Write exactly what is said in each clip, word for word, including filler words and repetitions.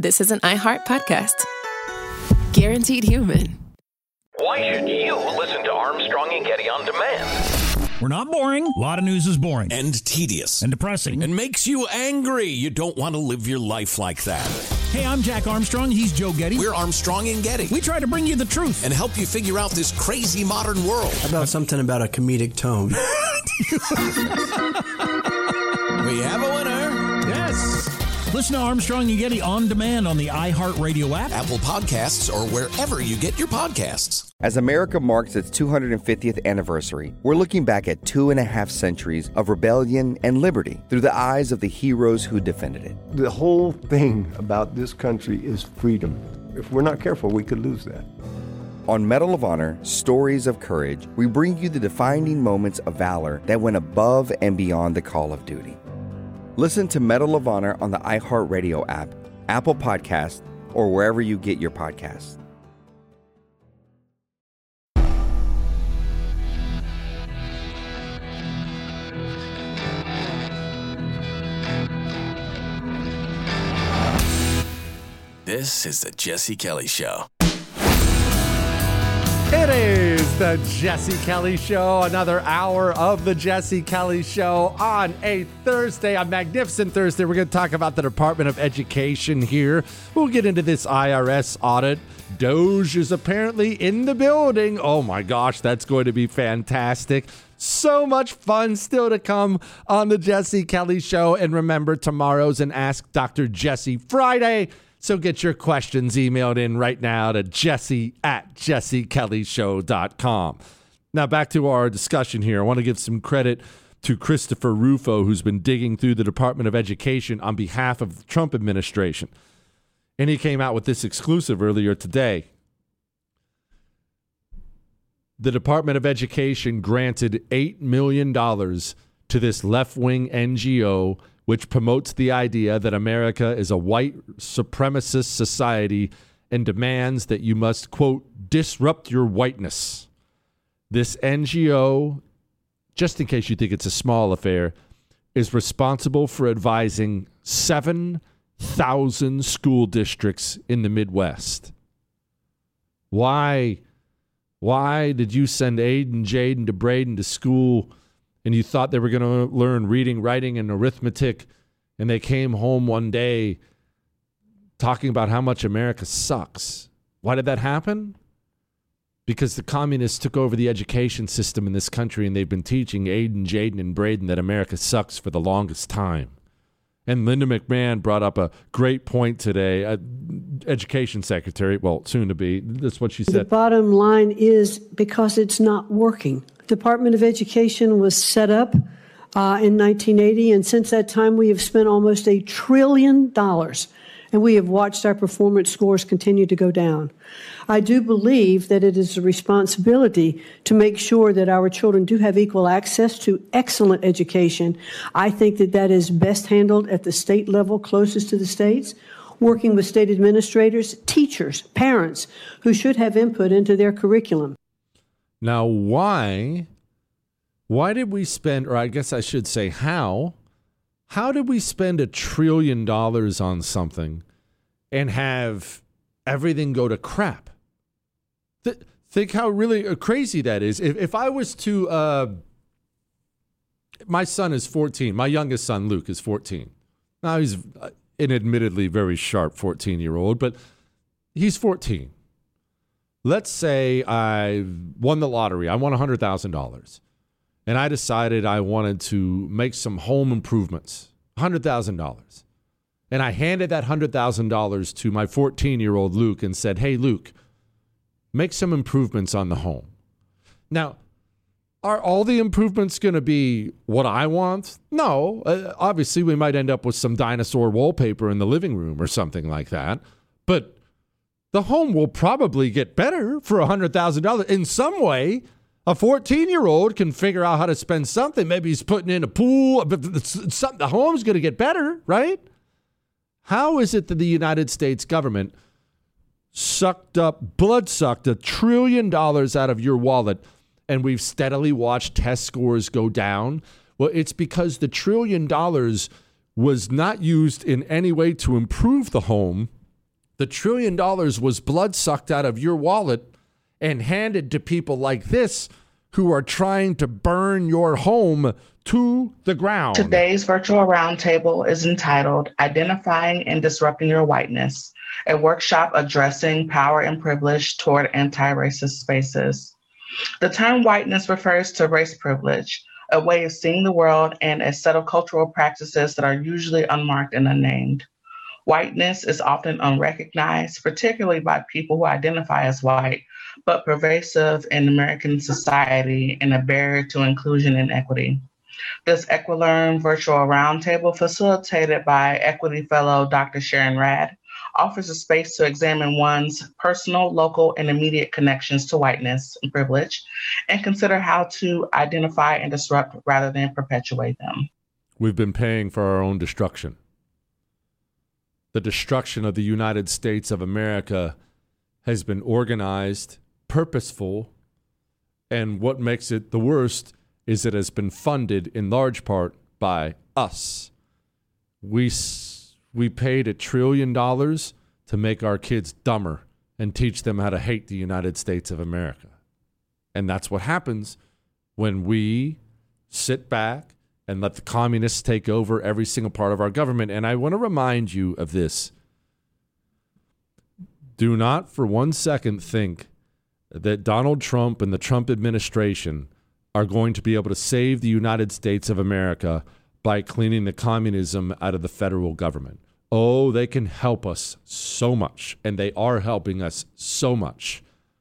this is an iHeart podcast. Guaranteed human. Why should you listen to Armstrong and Getty on demand? We're not boring. A lot of news is boring. And tedious. And depressing. And makes you angry. You don't want to live your life like that. Hey, I'm Jack Armstrong. He's Joe Getty. We're Armstrong and Getty. We try to bring you the truth. And help you figure out this crazy modern world. How about something about a comedic tone? We have a winner. Yes. Listen to Armstrong and Getty on demand on the iHeartRadio app, Apple Podcasts, or wherever you get your podcasts. As America marks its two hundred fiftieth anniversary, we're looking back at two and a half centuries of rebellion and liberty through the eyes of the heroes who defended it. The whole thing about this country is freedom. If we're not careful, we could lose that. On Medal of Honor, Stories of Courage, we bring you the defining moments of valor that went above and beyond the call of duty. Listen to Medal of Honor on the iHeartRadio app, Apple Podcasts, or wherever you get your podcasts. This is the Jesse Kelly Show. It is the Jesse Kelly Show, another hour of the Jesse Kelly Show on a Thursday, a magnificent Thursday. We're going to talk about the Department of Education here. We'll get into this I R S audit. Doge is apparently in the building. Oh my gosh, that's going to be fantastic. So much fun still to come on the Jesse Kelly Show. And remember, tomorrow's an Ask Doctor Jesse Friday. So get your questions emailed in right now to jesse at jesse kelly show dot com. Now back to our discussion here. I want to give some credit to Christopher Rufo, who's been digging through the Department of Education on behalf of the Trump administration. And he came out with this exclusive earlier today. The Department of Education granted eight million dollars to this left-wing N G O which promotes the idea that America is a white supremacist society and demands that you must, quote, disrupt your whiteness. This N G O, just in case you think it's a small affair, is responsible for advising seven thousand school districts in the Midwest. Why, why did you send Aiden, Jaden, to Braden to school and you thought they were going to learn reading, writing, and arithmetic, and they came home one day talking about how much America sucks? Why did that happen? Because the communists took over the education system in this country, and they've been teaching Aiden, Jaden, and Braden that America sucks for the longest time. And Linda McMahon brought up a great point today. Uh, education secretary, well, soon to be, that's what she said. The bottom line is because it's not working. Department of Education was set up uh, in nineteen eighty, and since that time we have spent almost a trillion dollars, and we have watched our performance scores continue to go down. I do believe that it is a responsibility to make sure that our children do have equal access to excellent education. I think that that is best handled at the state level, closest to the states, working with state administrators, teachers, parents, who should have input into their curriculum. Now, why, why did we spend, or I guess I should say how, how did we spend a trillion dollars on something and have everything go to crap? Th- think how really crazy that is. If, if I was to, uh, my son is fourteen. My youngest son, Luke, is fourteen. Now, he's an admittedly very sharp fourteen-year-old, but he's fourteen. Let's say I won the lottery. I won one hundred thousand dollars. And I decided I wanted to make some home improvements. one hundred thousand dollars. And I handed that one hundred thousand dollars to my fourteen-year-old Luke and said, hey, Luke, make some improvements on the home. Now, are all the improvements going to be what I want? No. Uh, obviously, we might end up with some dinosaur wallpaper in the living room or something like that. But the home will probably get better for one hundred thousand dollars. In some way, a fourteen-year-old can figure out how to spend something. Maybe he's putting in a pool. But the home's going to get better, right? How is it that the United States government sucked up, blood sucked a trillion dollars out of your wallet, and we've steadily watched test scores go down? Well, it's because the trillion dollars was not used in any way to improve the home. The trillion dollars was blood sucked out of your wallet and handed to people like this who are trying to burn your home to the ground. Today's virtual roundtable is entitled Identifying and Disrupting Your Whiteness, a workshop addressing power and privilege toward anti-racist spaces. The term whiteness refers to race privilege, a way of seeing the world and a set of cultural practices that are usually unmarked and unnamed. Whiteness is often unrecognized, particularly by people who identify as white, but pervasive in American society and a barrier to inclusion and equity. This Equilearn virtual roundtable, facilitated by Equity Fellow Doctor Sharon Rad, offers a space to examine one's personal, local, and immediate connections to whiteness and privilege, and consider how to identify and disrupt rather than perpetuate them. We've been paying for our own destruction. The destruction of the United States of America has been organized, purposeful, and what makes it the worst is it has been funded in large part by us. We we paid a trillion dollars to make our kids dumber and teach them how to hate the United States of America. And that's what happens when we sit back and let the communists take over every single part of our government. And I want to remind you of this. Do not for one second think that Donald Trump and the Trump administration are going to be able to save the United States of America by cleaning the communism out of the federal government. Oh, they can help us so much, and they are helping us so much.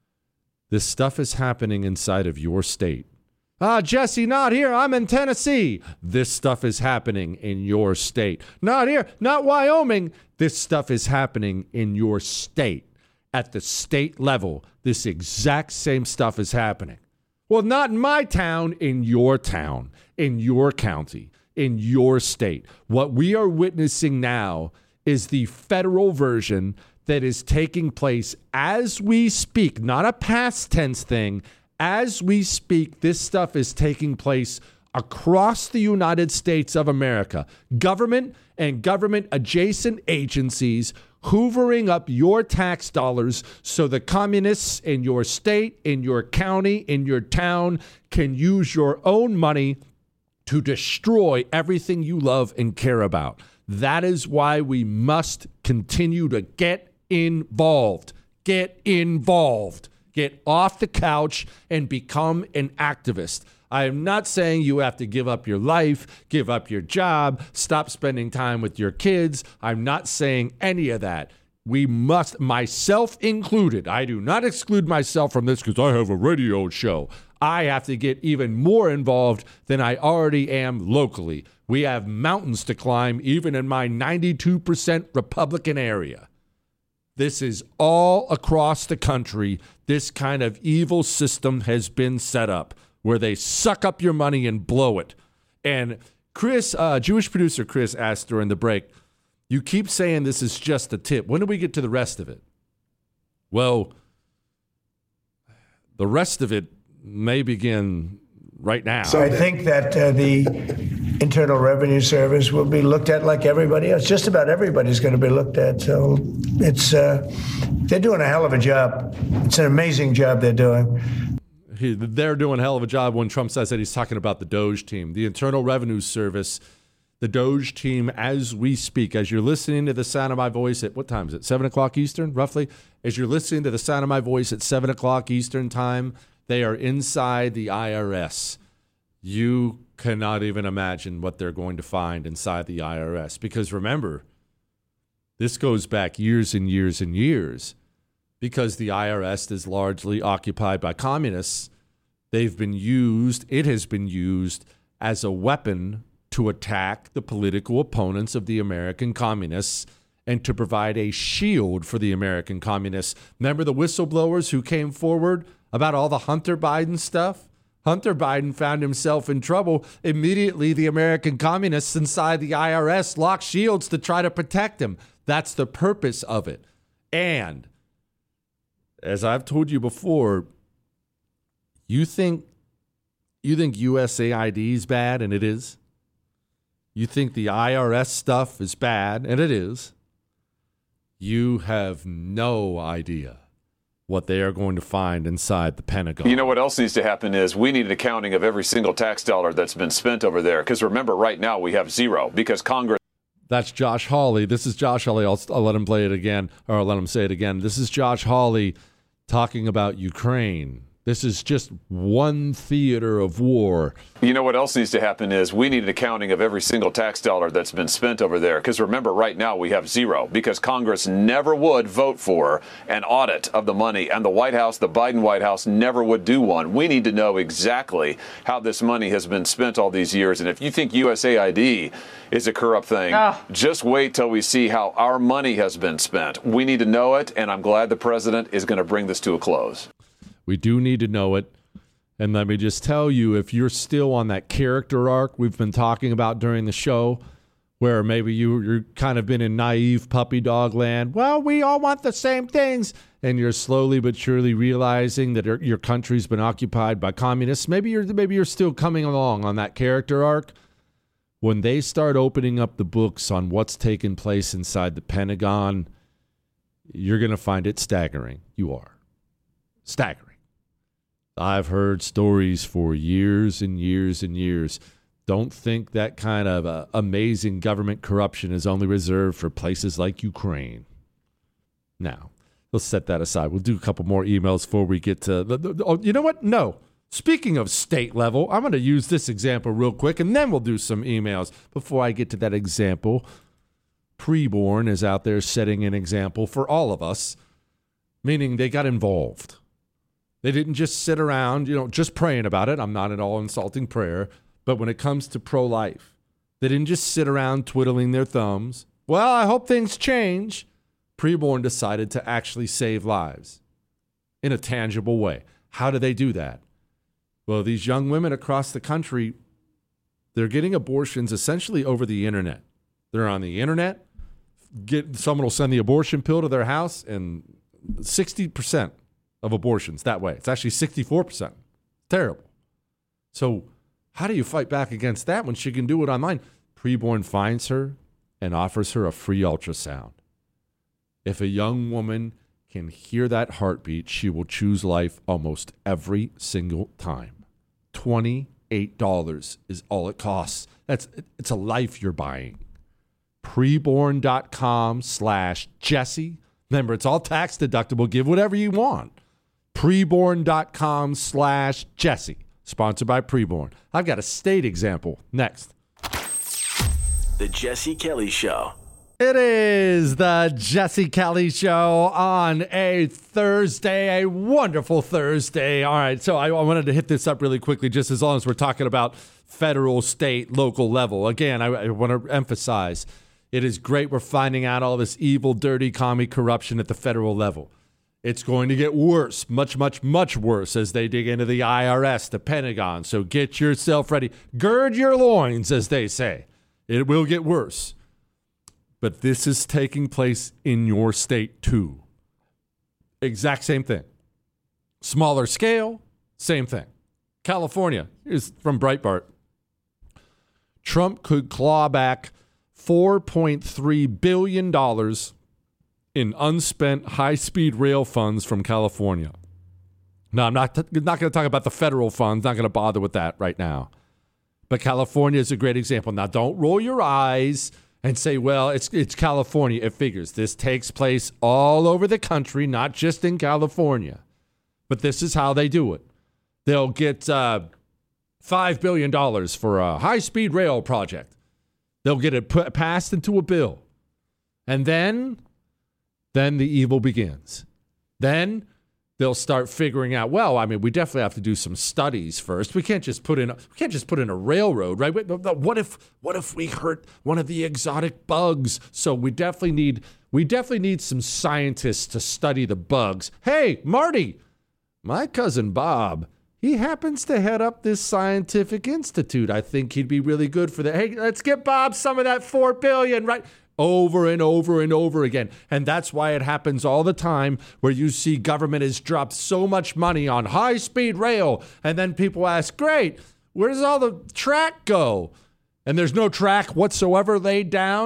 This stuff is happening inside of your state. Ah, Jesse, not here. I'm in Tennessee. This stuff is happening in your state. Not here, not Wyoming. This stuff is happening in your state. At the state level, this exact same stuff is happening. Well, not in my town, in your town, in your county, in your state. What we are witnessing now is the federal version that is taking place as we speak, not a past tense thing. As we speak, this stuff is taking place across the United States of America. Government and government adjacent agencies hoovering up your tax dollars so the communists in your state, in your county, in your town can use your own money to destroy everything you love and care about. That is why we must continue to get involved. Get involved. Get off the couch and become an activist. I am not saying you have to give up your life, give up your job, stop spending time with your kids. I'm not saying any of that. We must, myself included, I do not exclude myself from this because I have a radio show. I have to get even more involved than I already am locally. We have mountains to climb even in my ninety-two percent Republican area. This is all across the country. This kind of evil system has been set up where they suck up your money and blow it. And Chris, uh, Jewish producer Chris asked during the break, you keep saying this is just a tip. When do we get to the rest of it? Well, the rest of it may begin right now. So I think that uh, the Internal Revenue Service will be looked at like everybody else. Just about everybody's going to be looked at. So it's uh, they're doing a hell of a job. It's an amazing job they're doing. He, they're doing a hell of a job when Trump says that he's talking about the Doge team, the Internal Revenue Service, the Doge team as we speak. As you're listening to the sound of my voice at, what time is it, seven o'clock Eastern, roughly? As you're listening to the sound of my voice at seven o'clock Eastern time, they are inside the I R S. You cannot even imagine what they're going to find inside the I R S. Because remember, this goes back years and years and years. Because the I R S is largely occupied by communists, they've been used, it has been used as a weapon to attack the political opponents of the American communists and to provide a shield for the American communists. Remember the whistleblowers who came forward about all the Hunter Biden stuff? Hunter Biden found himself in trouble. Immediately, the American communists inside the I R S locked shields to try to protect him. That's the purpose of it. And as I've told you before, you think you think U S A I D is bad, and it is. You think the I R S stuff is bad, and it is. You have no idea what they are going to find inside the Pentagon. You know what else needs to happen is we need an accounting of every single tax dollar that's been spent over there. Because remember, right now we have zero because Congress. That's Josh Hawley. This is Josh Hawley. I'll, I'll let him play it again, or I'll let him say it again. This is Josh Hawley talking about Ukraine. This is just one theater of war. You know what else needs to happen is we need an accounting of every single tax dollar that's been spent over there. Because remember, right now we have zero because Congress never would vote for an audit of the money. And the White House, the Biden White House, never would do one. We need to know exactly how this money has been spent all these years. And if you think U S A I D is a corrupt thing, oh. just wait till we see how our money has been spent. We need to know it. And I'm glad the president is going to bring this to a close. We do need to know it. And let me just tell you, if you're still on that character arc we've been talking about during the show, where maybe you, you're kind of been in naive puppy dog land, well, we all want the same things, and you're slowly but surely realizing that your country's been occupied by communists, maybe you're, maybe you're still coming along on that character arc. When they start opening up the books on what's taken place inside the Pentagon, you're going to find it staggering. You are. Staggering. I've heard stories for years and years and years. Don't think that kind of uh, amazing government corruption is only reserved for places like Ukraine. Now, let's set that aside. We'll do a couple more emails before we get to... The, the, oh, you know what? No. Speaking of state level, I'm going to use this example real quick, and then we'll do some emails. Before I get to that example, Preborn is out there setting an example for all of us, meaning they got involved. They didn't just sit around, you know, just praying about it. I'm not at all insulting prayer. But when it comes to pro-life, they didn't just sit around twiddling their thumbs. Well, I hope things change. Preborn decided to actually save lives in a tangible way. How do they do that? Well, these young women across the country, they're getting abortions essentially over the internet. They're on the internet. Get, someone will send the abortion pill to their house, and sixty percent of abortions that way. It's actually sixty-four percent. Terrible. So how do you fight back against that when she can do it online? Preborn finds her and offers her a free ultrasound. If a young woman can hear that heartbeat, she will choose life almost every single time. twenty-eight dollars is all it costs. That's it's a life you're buying. Preborn.com slash Jesse. Remember, it's all tax deductible. Give whatever you want. Preborn.com slash Jesse. Sponsored by Preborn. I've got a state example next. The Jesse Kelly Show. It is the Jesse Kelly Show on a Thursday, a wonderful Thursday. All right, so I, I wanted to hit this up really quickly, just as long as we're talking about federal, state, local level. Again, I, I want to emphasize, it is great we're finding out all this evil, dirty, commie corruption at the federal level. It's going to get worse, much, much, much worse as they dig into the I R S, the Pentagon. So get yourself ready. Gird your loins, as they say. It will get worse. But this is taking place in your state, too. Exact same thing. Smaller scale, same thing. California is from Breitbart. Trump could claw back four point three billion dollars in unspent high-speed rail funds from California. Now, I'm not, t- not going to talk about the federal funds, not going to bother with that right now. But California is a great example. Now, don't roll your eyes and say, well, it's it's California. It figures. This takes place all over the country, not just in California. But this is how they do it. They'll get uh, five billion dollars for a high-speed rail project. They'll get it put, passed into a bill. And then... Then the evil begins. Then they'll start figuring out, well, I mean, we definitely have to do some studies first. We can't just put in a, we can't just put in a railroad, right? What if what if we hurt one of the exotic bugs? So we definitely need we definitely need some scientists to study the bugs. Hey, Marty, my cousin Bob, he happens to head up this scientific institute. I think he'd be really good for that. Hey, let's get Bob some of that four billion dollars, right? Over and over and over again. And that's why it happens all the time where you see government has dropped so much money on high-speed rail. And then people ask, great, where does all the track go? And there's no track whatsoever laid down.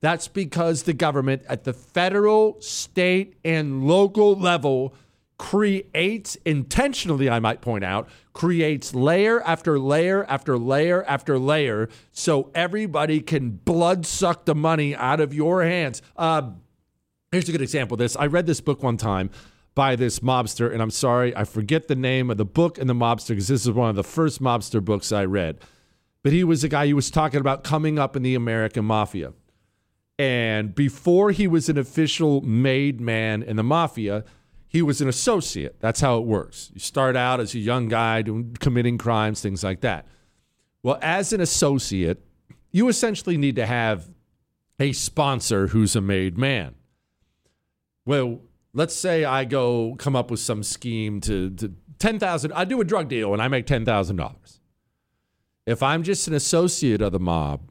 That's because the government at the federal, state, and local level creates, intentionally, I might point out, creates layer after layer after layer after layer so everybody can blood suck the money out of your hands. Uh, here's a good example of this. I read this book one time by this mobster, and I'm sorry, I forget the name of the book and the mobster because this is one of the first mobster books I read. But he was a guy who was talking about coming up in the American mafia. And before he was an official made man in the mafia, he was an associate. That's how it works. You start out as a young guy doing, committing crimes, things like that. Well, as an associate, you essentially need to have a sponsor who's a made man. Well, let's say I go come up with some scheme to, to ten thousand dollars. I do a drug deal and I make ten thousand dollars. If I'm just an associate of the mob,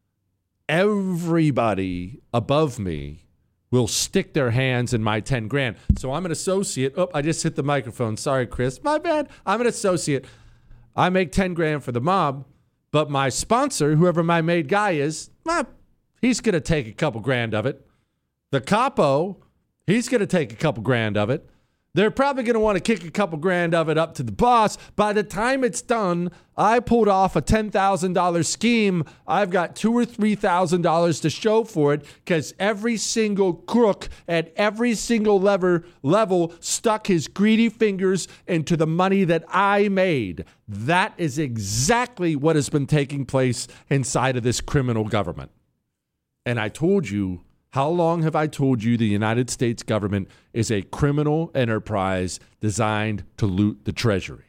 everybody above me will stick their hands in my ten grand. So I'm an associate. Oh, I just hit the microphone. Sorry, Chris. My bad. I'm an associate. I make ten grand for the mob, but my sponsor, whoever my made guy is, well, he's going to take a couple grand of it. The capo, he's going to take a couple grand of it. They're probably going to want to kick a couple grand of it up to the boss. By the time it's done, I pulled off a ten thousand dollars scheme. I've got two thousand dollars or three thousand dollars to show for it because every single crook at every single lever, level stuck his greedy fingers into the money that I made. That is exactly what has been taking place inside of this criminal government. And I told you, how long have I told you the United States government is a criminal enterprise designed to loot the treasury?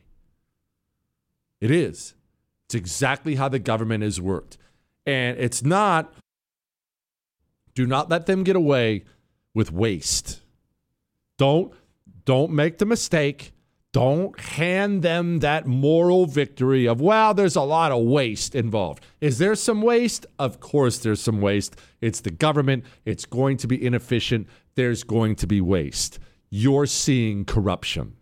It is. It's exactly how the government has worked. And it's not, do not let them get away with waste. Don't, don't make the mistake. Don't hand them that moral victory of, well, there's a lot of waste involved. Is there some waste? Of course there's some waste. It's the government. It's going to be inefficient. There's going to be waste. You're seeing corruption.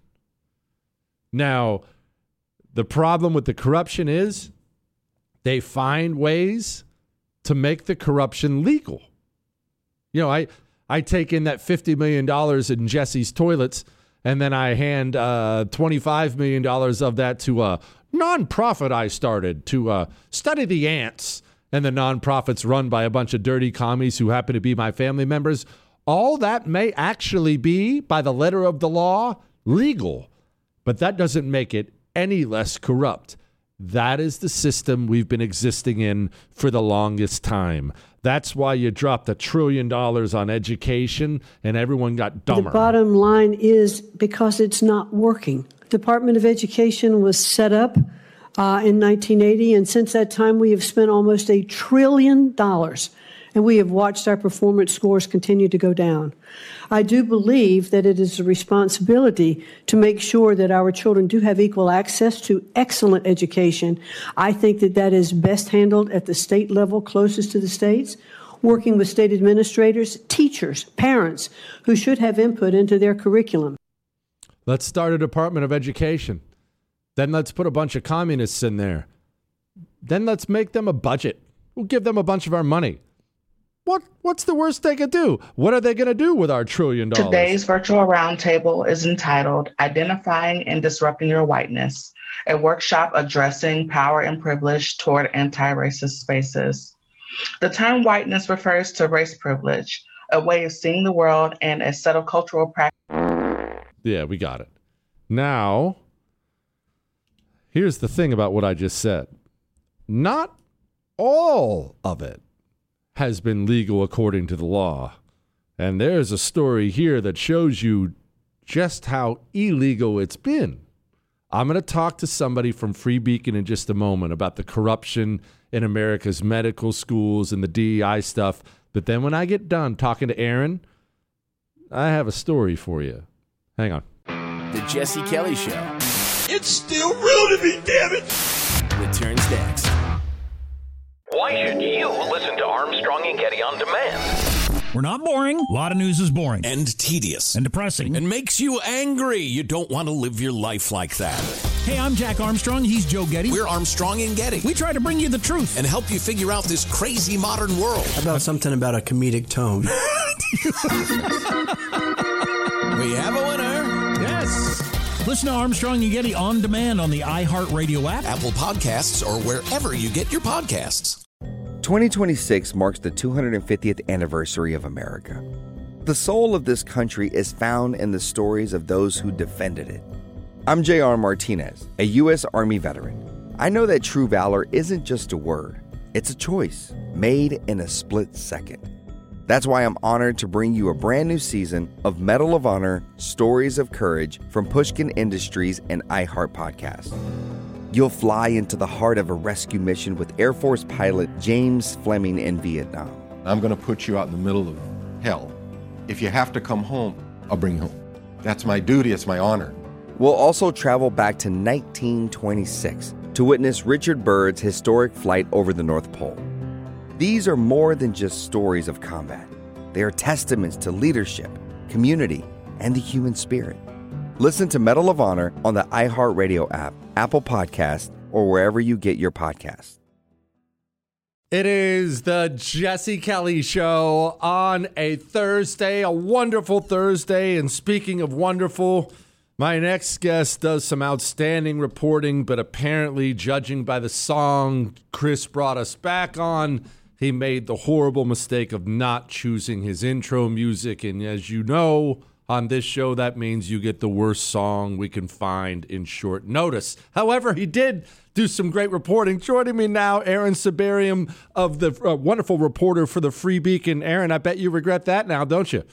Now, the problem with the corruption is they find ways to make the corruption legal. You know, I, I take in that fifty million dollars in Jesse's toilets, and then I hand uh, twenty-five million dollars of that to a nonprofit I started to uh, study the ants. And the nonprofit's run by a bunch of dirty commies who happen to be my family members. All that may actually be, by the letter of the law, legal. But that doesn't make it any less corrupt. That is the system we've been existing in for the longest time. That's why you dropped a trillion dollars on education and everyone got dumber. The bottom line is because it's not working. Department of Education was set up uh, in nineteen eighty, and since that time we have spent almost a trillion dollars, and we have watched our performance scores continue to go down. I do believe that it is a responsibility to make sure that our children do have equal access to excellent education. I think that that is best handled at the state level, closest to the states, working with state administrators, teachers, parents, who should have input into their curriculum. Let's start a Department of Education. Then let's put a bunch of communists in there. Then let's make them a budget. We'll give them a bunch of our money. What What's the worst they could do? What are they going to do with our trillion dollars? Today's virtual roundtable is entitled Identifying and Disrupting Your Whiteness, a workshop addressing power and privilege toward anti-racist spaces. The term whiteness refers to race privilege, a way of seeing the world and a set of cultural practices. Yeah, we got it. Now, here's the thing about what I just said. Not all of it has been legal according to the law. And there's a story here that shows you just how illegal it's been. I'm going to talk to somebody from Free Beacon in just a moment about the corruption in America's medical schools and the D E I stuff. But then when I get done talking to Aaron, I have a story for you. Hang on. The Jesse Kelly Show. It's still real to me, damn it! Returns next. Why should you listen to Armstrong and Getty on demand? We're not boring. A lot of news is boring. And tedious. And depressing. And makes you angry. You don't want to live your life like that. Hey, I'm Jack Armstrong. He's Joe Getty. We're Armstrong and Getty. We try to bring you the truth and help you figure out this crazy modern world. How about something about a comedic tone? We have a winner. Yes. Listen to Armstrong and Getty on demand on the iHeartRadio app, Apple Podcasts, or wherever you get your podcasts. twenty twenty-six marks the two hundred fiftieth anniversary of America. The soul of this country is found in the stories of those who defended it. I'm J R Martinez, a U S Army veteran. I know that true valor isn't just a word, it's a choice made in a split second. That's why I'm honored to bring you a brand new season of Medal of Honor Stories of Courage from Pushkin Industries and iHeart Podcast. You'll fly into the heart of a rescue mission with Air Force pilot James Fleming in Vietnam. I'm going to put you out in the middle of hell. If you have to come home, I'll bring you home. That's my duty, it's my honor. We'll also travel back to nineteen twenty-six to witness Richard Byrd's historic flight over the North Pole. These are more than just stories of combat. They are testaments to leadership, community, and the human spirit. Listen to Medal of Honor on the iHeartRadio app, Apple Podcasts, or wherever you get your podcasts. It is the Jesse Kelly Show on a Thursday, a wonderful Thursday. And speaking of wonderful, my next guest does some outstanding reporting, but apparently, judging by the song Chris brought us back on, he made the horrible mistake of not choosing his intro music. And as you know, on this show, that means you get the worst song we can find in short notice. However, he did do some great reporting. Joining me now, Aaron Sibarium of the uh, wonderful reporter for the Free Beacon. Aaron, I bet you regret that now, don't you?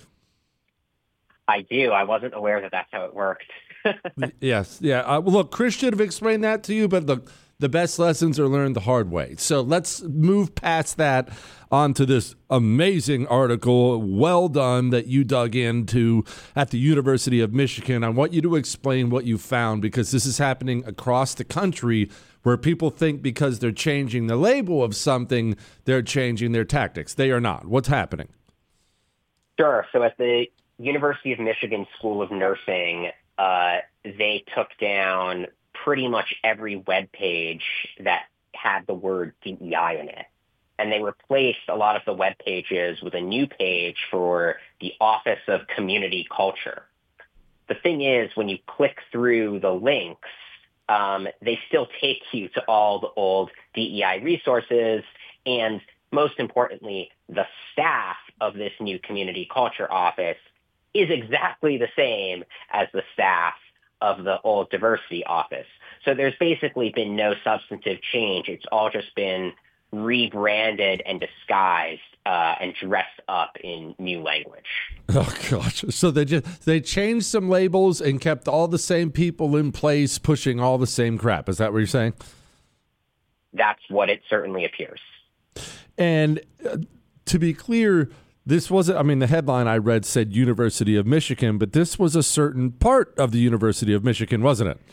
I do. I wasn't aware that that's how it worked. Yes. Yeah. Uh, well, look, Chris should have explained that to you, but look, the best lessons are learned the hard way. So let's move past that onto this amazing article, well done, that you dug into at the University of Michigan. I want you to explain what you found, because this is happening across the country, where people think because they're changing the label of something, they're changing their tactics. They are not. What's happening? Sure. So at the University of Michigan School of Nursing, uh, they took down pretty much every web page that had the word D E I in it. And they replaced a lot of the web pages with a new page for the Office of Community Culture. The thing is, when you click through the links, um, they still take you to all the old D E I resources. And most importantly, the staff of this new Community Culture Office is exactly the same as the staff of the old diversity office. So there's basically been no substantive change. It's all just been rebranded and disguised uh, and dressed up in new language. Oh gosh! So they just they changed some labels and kept all the same people in place, pushing all the same crap. Is that what you're saying? That's what it certainly appears. And uh, to be clear, this wasn't, I mean, the headline I read said University of Michigan, but this was a certain part of the University of Michigan, wasn't it?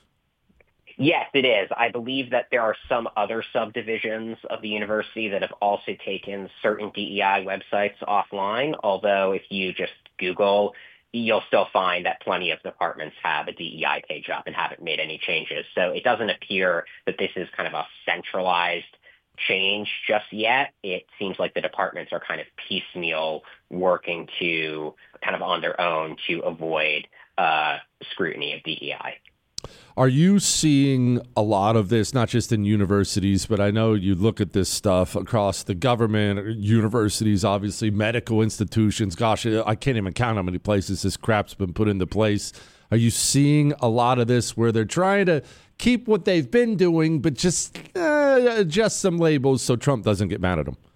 Yes, it is. I believe that there are some other subdivisions of the university that have also taken certain D E I websites offline, although if you just Google, you'll still find that plenty of departments have a D E I page up and haven't made any changes. So it doesn't appear that this is kind of a centralized change just yet. It seems like the departments are kind of piecemeal working to kind of on their own to avoid uh, scrutiny of D E I. Are you seeing a lot of this, not just in universities, but I know you look at this stuff across the government, universities, obviously, medical institutions. Gosh, I can't even count how many places this crap's been put into place. Are you seeing a lot of this where they're trying to keep what they've been doing, but just uh, adjust some labels so Trump doesn't get mad at them?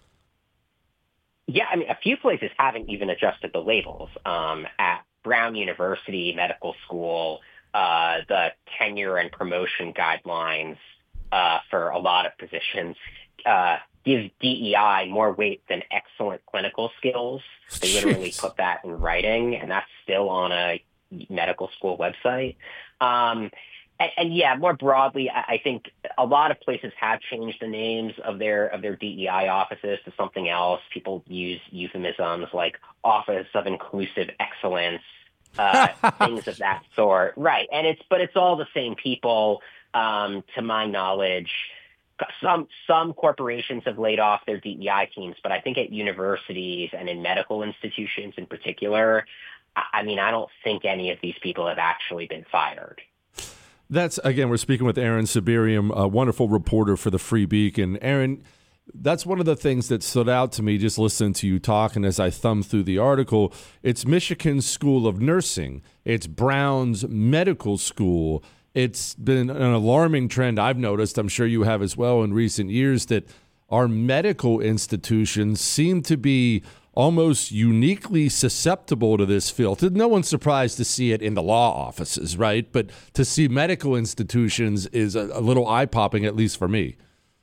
Yeah, I mean, a few places haven't even adjusted the labels. Um, at Brown University Medical School, Uh, the tenure and promotion guidelines uh, for a lot of positions uh, give D E I more weight than excellent clinical skills. They literally Jeez. put that in writing, and that's still on a medical school website. Um, and, and yeah, more broadly, I, I think a lot of places have changed the names of their of their D E I offices to something else. People use euphemisms like Office of Inclusive Excellence. uh, things of that sort. Right. And it's, but it's all the same people, um, to my knowledge. Some, some corporations have laid off their D E I teams, but I think at universities and in medical institutions in particular, I mean, I don't think any of these people have actually been fired. That's, again, we're speaking with Aaron Siberium, a wonderful reporter for the Free Beacon. Aaron, that's one of the things that stood out to me just listening to you talk, and as I thumbed through the article, it's Michigan School of Nursing. It's Brown's Medical School. It's been an alarming trend I've noticed, I'm sure you have as well in recent years, that our medical institutions seem to be almost uniquely susceptible to this filth. No one's surprised to see it in the law offices, right? But to see medical institutions is a, a little eye-popping, at least for me.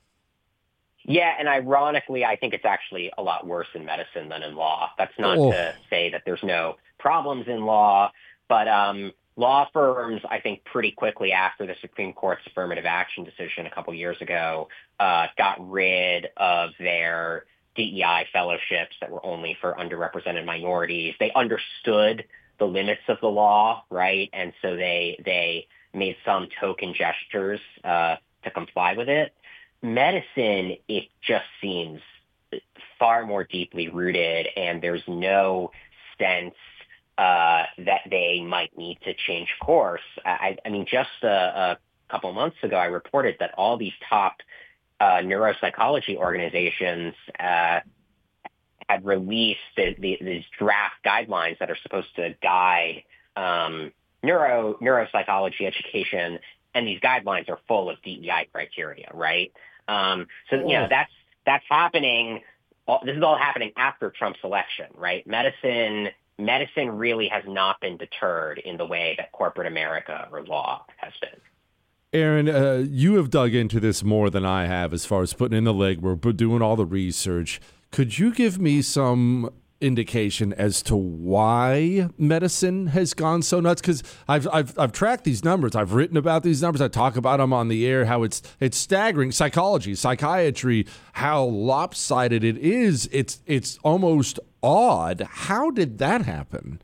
Yeah, and ironically, I think it's actually a lot worse in medicine than in law. That's not Oh. to say that there's no problems in law, but um, law firms, I think pretty quickly after the Supreme Court's affirmative action decision a couple years ago, uh, got rid of their D E I fellowships that were only for underrepresented minorities. They understood the limits of the law, right? And so they they made some token gestures uh, to comply with it. Medicine, it just seems far more deeply rooted, and there's no sense uh, that they might need to change course. I, I mean, just a, a couple months ago, I reported that all these top uh, neuropsychology organizations uh, had released the, the, these draft guidelines that are supposed to guide um, neuro neuropsychology education, and these guidelines are full of D E I criteria, right? Um, so, you know, that's that's happening. This is all happening after Trump's election, right? Medicine, medicine really has not been deterred in the way that corporate America or law has been. Aaron, uh, you have dug into this more than I have as far as putting in the legwork, but doing all the research. Could you give me some indication as to why medicine has gone so nuts? Because I've, I've I've tracked these numbers. I've written about these numbers. I talk about them on the air, how it's it's staggering. Psychology, psychiatry, how lopsided it is. It's it's almost odd. How did that happen?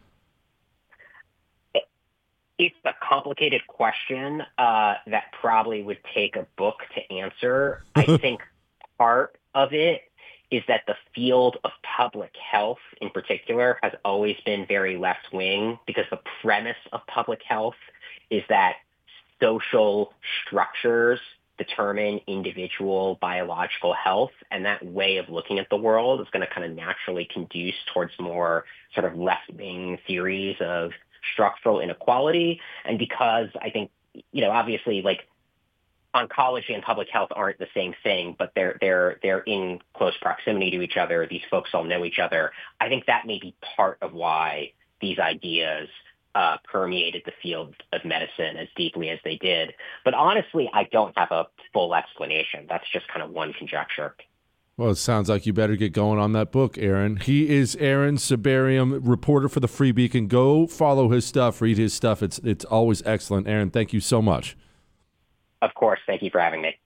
It's a complicated question uh, that probably would take a book to answer. I think part of it is that the field of public health in particular has always been very left-wing, because the premise of public health is that social structures determine individual biological health, and that way of looking at the world is going to kind of naturally conduce towards more sort of left-wing theories of structural inequality. And because I think, you know, obviously, like, oncology and public health aren't the same thing, but they're they're they're in close proximity to each other. These folks all know each other. I think that may be part of why these ideas uh, permeated the field of medicine as deeply as they did. But honestly, I don't have a full explanation. That's just kind of one conjecture. Well, it sounds like you better get going on that book, Aaron. He is Aaron Siberium, reporter for the Free Beacon. Go follow his stuff, read his stuff. It's it's always excellent. Aaron, thank you so much. Of course. Thank you for having me.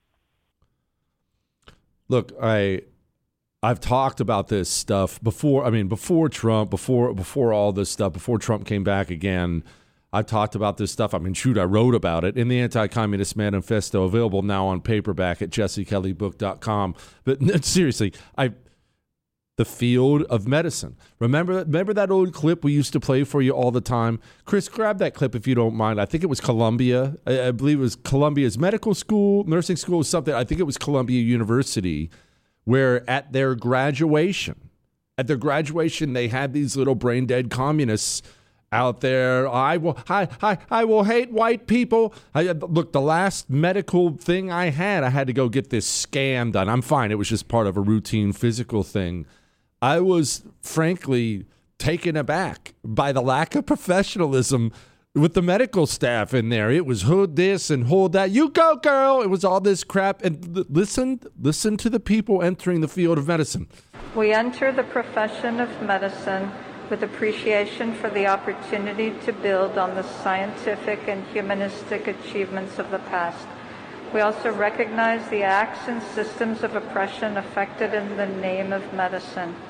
Look, I, I've talked about this stuff before. I mean, before Trump, before before all this stuff, before Trump came back again, I've talked about this stuff. I mean, shoot, I wrote about it in the Anti-Communist Manifesto, available now on paperback at jesse kelly book dot com. But no, seriously, I... the field of medicine. Remember, remember that old clip we used to play for you all the time? Chris, grab that clip if you don't mind. I think it was Columbia. I, I believe it was Columbia's medical school, nursing school, something. I think it was Columbia University, where at their graduation, at their graduation, they had these little brain dead communists out there. I will, I, I, I will hate white people. I, look, the last medical thing I had, I had to go get this scan done. I'm fine. It was just part of a routine physical thing. I was frankly taken aback by the lack of professionalism with the medical staff in there. It was hood this and hold that. You go, girl. It was all this crap. And l- listen, listen to the people entering the field of medicine. We enter the profession of medicine with appreciation for the opportunity to build on the scientific and humanistic achievements of the past. We also recognize the acts and systems of oppression affected in the name of medicine.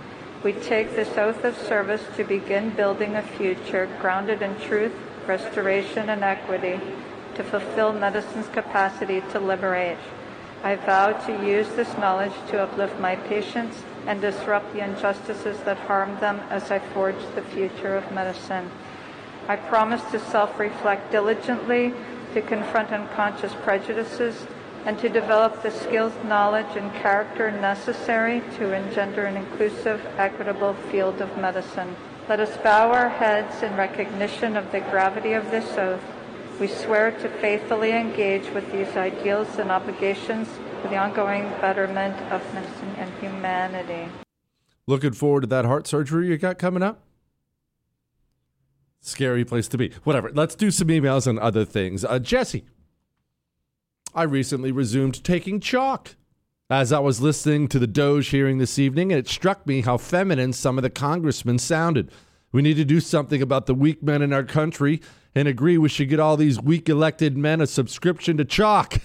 We take this oath of service to begin building a future grounded in truth, restoration, and equity, to fulfill medicine's capacity to liberate. I vow to use this knowledge to uplift my patients and disrupt the injustices that harm them as I forge the future of medicine. I promise to self-reflect diligently, to confront unconscious prejudices, and to develop the skills, knowledge, and character necessary to engender an inclusive, equitable field of medicine. Let us bow our heads in recognition of the gravity of this oath. We swear to faithfully engage with these ideals and obligations for the ongoing betterment of medicine and humanity. Looking forward to that heart surgery you got coming up? Scary place to be. Whatever. Let's do some emails and other things. Uh, Jesse, I recently resumed taking chalk as I was listening to the Doge hearing this evening, and it struck me how feminine some of the congressmen sounded. We need to do something about the weak men in our country and agree we should get all these weak elected men a subscription to chalk.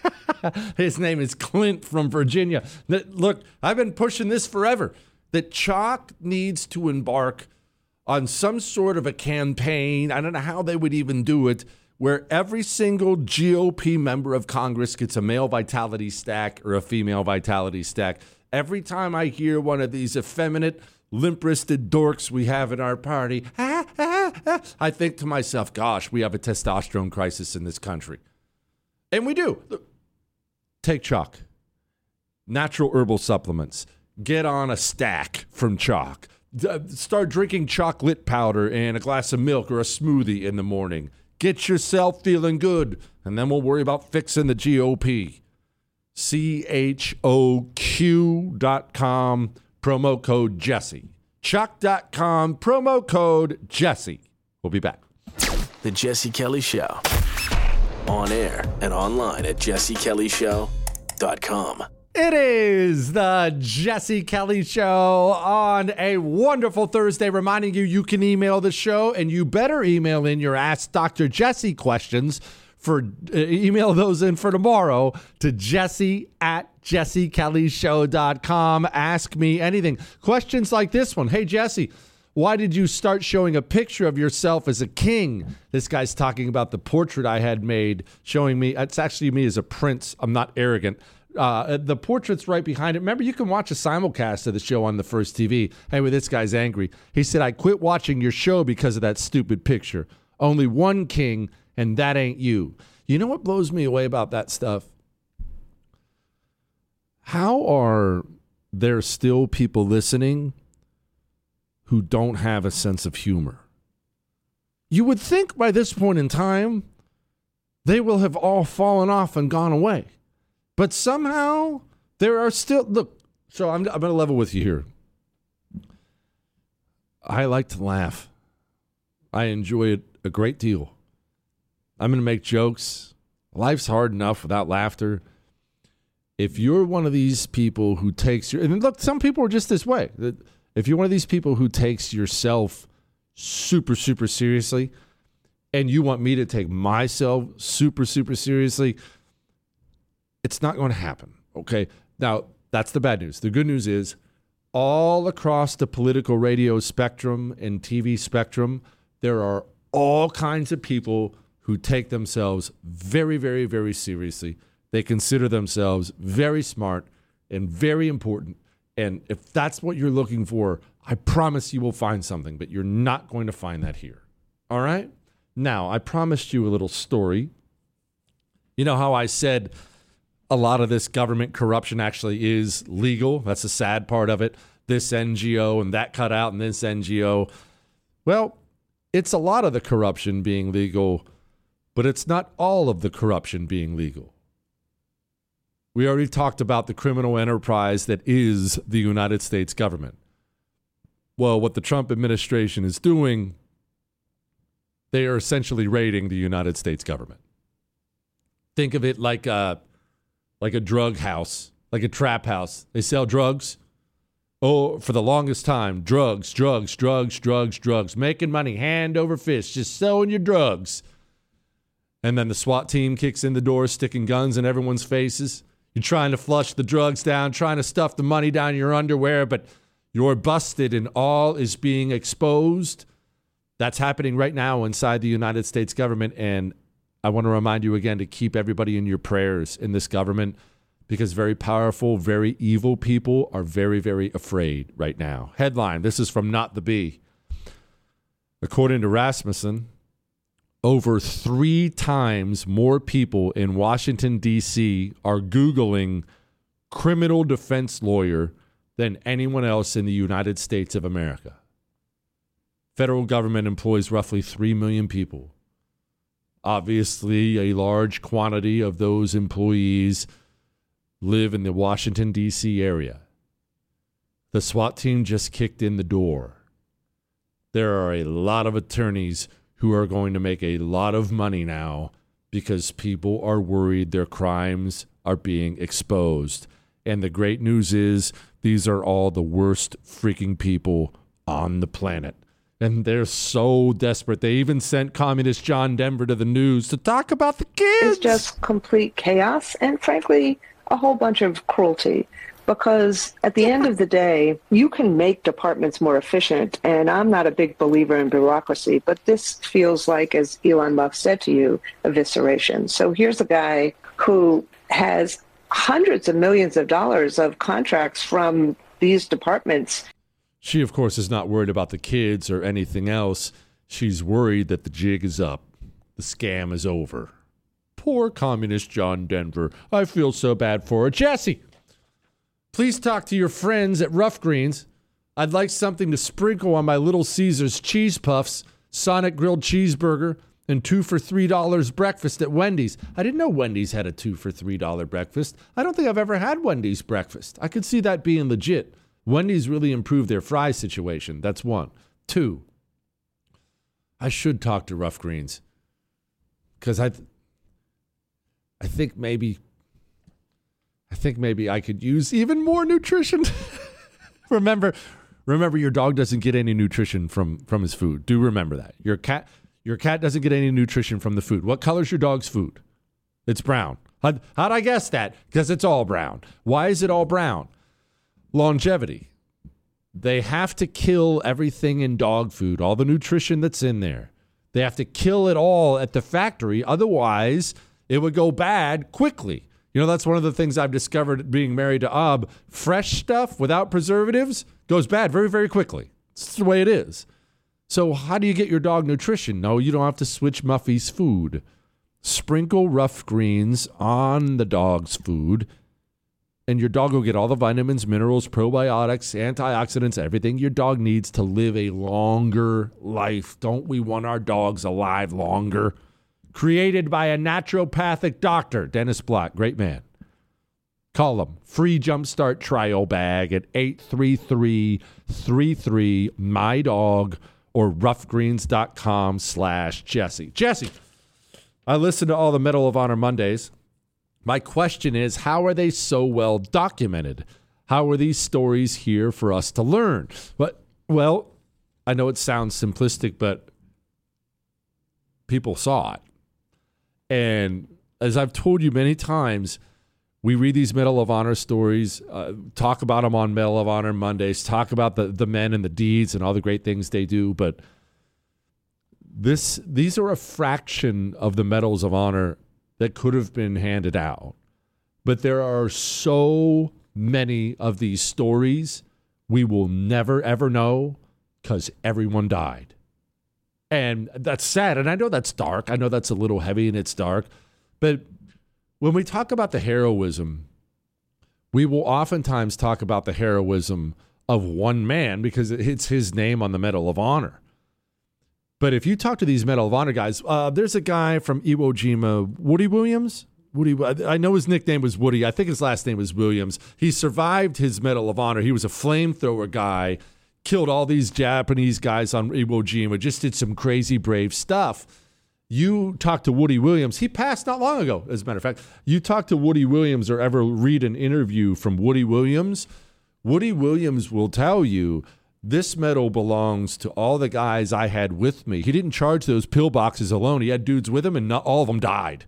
His name is Clint from Virginia. Look, I've been pushing this forever, that chalk needs to embark on some sort of a campaign. I don't know how they would even do it, where every single G O P member of Congress gets a male vitality stack or a female vitality stack. Every time I hear one of these effeminate, limp-wristed dorks we have in our party, ah, ah, ah, I think to myself, gosh, we have a testosterone crisis in this country. And we do. Take chalk. Natural herbal supplements. Get on a stack from chalk. Start drinking chocolate powder and a glass of milk or a smoothie in the morning. Get yourself feeling good, and then we'll worry about fixing the G O P. C H O Q dot com, promo code Jesse. Chalk dot com, promo code Jesse. We'll be back. The Jesse Kelly Show. On air and online at jesse kelly show dot com. It is the Jesse Kelly Show on a wonderful Thursday, reminding you you can email the show, and you better email in your Ask Doctor Jesse questions. For uh, email those in for tomorrow to jesse at jesse kelly show dot com. Ask me anything. Questions like this one. Hey, Jesse, why did you start showing a picture of yourself as a king? This guy's talking about the portrait I had made, showing me, it's actually me as a prince. I'm not arrogant. Uh, the portrait's right behind it. Remember, you can watch a simulcast of the show on the First T V. Anyway, this guy's angry. He said, I quit watching your show because of that stupid picture. Only one king, and that ain't you. You know what blows me away about that stuff? How are there still people listening who don't have a sense of humor? You would think by this point in time, they will have all fallen off and gone away. But somehow there are still, look, so I'm, I'm going to level with you here. I like to laugh. I enjoy it a great deal. I'm going to make jokes. Life's hard enough without laughter. If you're one of these people who takes your, and look, some people are just this way. If you're one of these people who takes yourself super, super seriously, and you want me to take myself super, super seriously, it's not going to happen, okay? Now, that's the bad news. The good news is all across the political radio spectrum and T V spectrum, there are all kinds of people who take themselves very, very, very seriously. They consider themselves very smart and very important. And if that's what you're looking for, I promise you will find something, but you're not going to find that here. All right? Now, I promised you a little story. You know how I said a lot of this government corruption actually is legal? That's the sad part of it. This N G O and that cut out and this N G O. Well, it's a lot of the corruption being legal, but it's not all of the corruption being legal. We already talked about the criminal enterprise that is the United States government. Well, what the Trump administration is doing, they are essentially raiding the United States government. Think of it like a, like a drug house, like a trap house. They sell drugs. Oh, for the longest time, drugs, drugs, drugs, drugs, drugs, making money hand over fist, just selling your drugs. And then the SWAT team kicks in the door, sticking guns in everyone's faces. You're trying to flush the drugs down, trying to stuff the money down your underwear, but You're busted and all is being exposed. That's happening right now inside the United States government. And I want to remind you again to keep everybody in your prayers in this government, because very powerful, very evil people are very, very afraid right now. Headline, this is from Not the Bee. According to Rasmussen, over three times more people in Washington, D C are Googling criminal defense lawyer than anyone else in the United States of America. Federal government employs roughly three million people. Obviously, a large quantity of those employees live in the Washington, D C area. The SWAT team just kicked in the door. There are a lot of attorneys who are going to make a lot of money now because people are worried their crimes are being exposed. And the great news is these are all the worst freaking people on the planet. And they're so desperate. They even sent communist John Denver to the news to talk about the kids. It's just complete chaos and, frankly, a whole bunch of cruelty. Because at the end of the day, you can make departments more efficient. And I'm not a big believer in bureaucracy, but this feels like, as Elon Musk said to you, evisceration. So here's a guy who has hundreds of millions of dollars of contracts from these departments. She, of course, is not worried about the kids or anything else. She's worried that the jig is up. The scam is over. Poor communist John Denver. I feel so bad for her. Jesse, please talk to your friends at Rough Greens. I'd like something to sprinkle on my Little Caesars cheese puffs, Sonic grilled cheeseburger, and two for three dollars breakfast at Wendy's. I didn't know Wendy's had a two for three dollars breakfast. I don't think I've ever had Wendy's breakfast. I could see that being legit. Wendy's really improved their fry situation. That's one. Two, I should talk to Rough Greens because I, th- I think maybe, I think maybe I could use even more nutrition. remember, remember, your dog doesn't get any nutrition from from his food. Do remember that. Your cat. Your cat doesn't get any nutrition from the food. What color's your dog's food? It's brown. How'd, how'd I guess that? Because it's all brown. Why is it all brown? Longevity. They have to kill everything in dog food, all the nutrition that's in there. They have to kill it all at the factory. Otherwise, it would go bad quickly. You know, that's one of the things I've discovered being married to Ab. Fresh stuff without preservatives goes bad very, very quickly. It's the way it is. So how do you get your dog nutrition? No, you don't have to switch Muffy's food. Sprinkle Rough Greens on the dog's food, and your dog will get all the vitamins, minerals, probiotics, antioxidants, everything your dog needs to live a longer life. Don't we want our dogs alive longer? Created by a naturopathic doctor, Dennis Black, great man. Call him. Free Jumpstart trial bag at eight three three, three three, M Y D O G or roughgreens.com slash Jesse. Jesse, I listen to all the Medal of Honor Mondays. My question is, how are they so well documented? How are these stories here for us to learn? But, well, I know it sounds simplistic, but people saw it. And as I've told you many times, we read these Medal of Honor stories, uh, talk about them on Medal of Honor Mondays, talk about the, the men and the deeds and all the great things they do. But this these are a fraction of the Medals of Honor that could have been handed out. But there are so many of these stories we will never, ever know because everyone died. And that's sad. And I know that's dark. I know that's a little heavy and it's dark. But when we talk about the heroism, we will oftentimes talk about the heroism of one man because it's his name on the Medal of Honor. But if you talk to these Medal of Honor guys, uh, there's a guy from Iwo Jima, Woody Williams. Woody, I know his nickname was Woody. I think his last name was Williams. He survived his Medal of Honor. He was a flamethrower guy, killed all these Japanese guys on Iwo Jima, just did some crazy brave stuff. You talk to Woody Williams. He passed not long ago, as a matter of fact. You talk to Woody Williams or ever read an interview from Woody Williams, Woody Williams will tell you, this medal belongs to all the guys I had with me. He didn't charge those pillboxes alone. He had dudes with him, and not all of them died.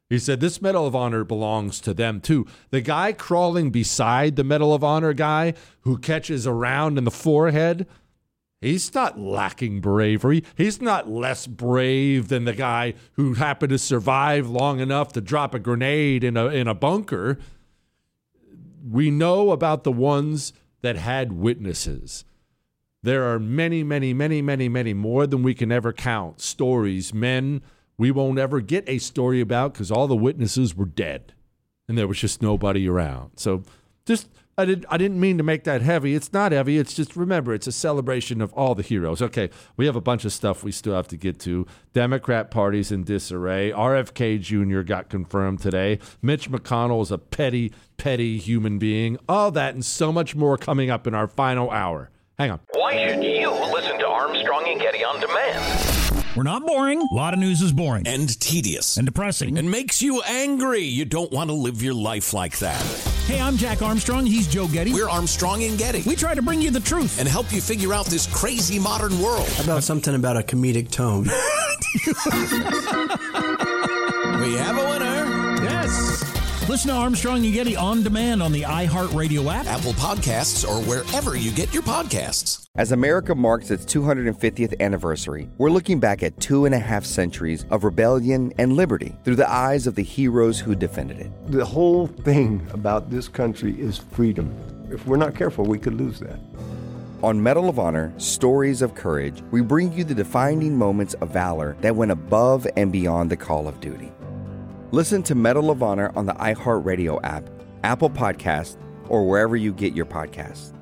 He said, this Medal of Honor belongs to them, too. The guy crawling beside the Medal of Honor guy who catches a round in the forehead, he's not lacking bravery. He's not less brave than the guy who happened to survive long enough to drop a grenade in a, in a bunker. We know about the ones that had witnesses. There are many, many, many, many, many more than we can ever count. Stories, men we won't ever get a story about because all the witnesses were dead and there was just nobody around. So just, I, did, I didn't mean to make that heavy. It's not heavy. It's just, remember, it's a celebration of all the heroes. Okay, we have a bunch of stuff we still have to get to. Democrat Party's in disarray. R F K Junior got confirmed today. Mitch McConnell is a petty, petty human being. All that and so much more coming up in our final hour. Hang on. Why should you listen to Armstrong and Getty on demand? We're not boring. A lot of news is boring. And tedious. And depressing. And makes you angry. You don't want to live your life like that. Hey, I'm Jack Armstrong. He's Joe Getty. We're Armstrong and Getty. We try to bring you the truth. And help you figure out this crazy modern world. How about something about a comedic tone? We have a winner. Yes. Listen to Armstrong and Getty on demand on the iHeartRadio app, Apple Podcasts, or wherever you get your podcasts. As America marks its two hundred fiftieth anniversary, we're looking back at two and a half centuries of rebellion and liberty through the eyes of the heroes who defended it. The whole thing about this country is freedom. If we're not careful, we could lose that. On Medal of Honor, Stories of Courage, we bring you the defining moments of valor that went above and beyond the call of duty. Listen to Medal of Honor on the iHeartRadio app, Apple Podcasts, or wherever you get your podcasts.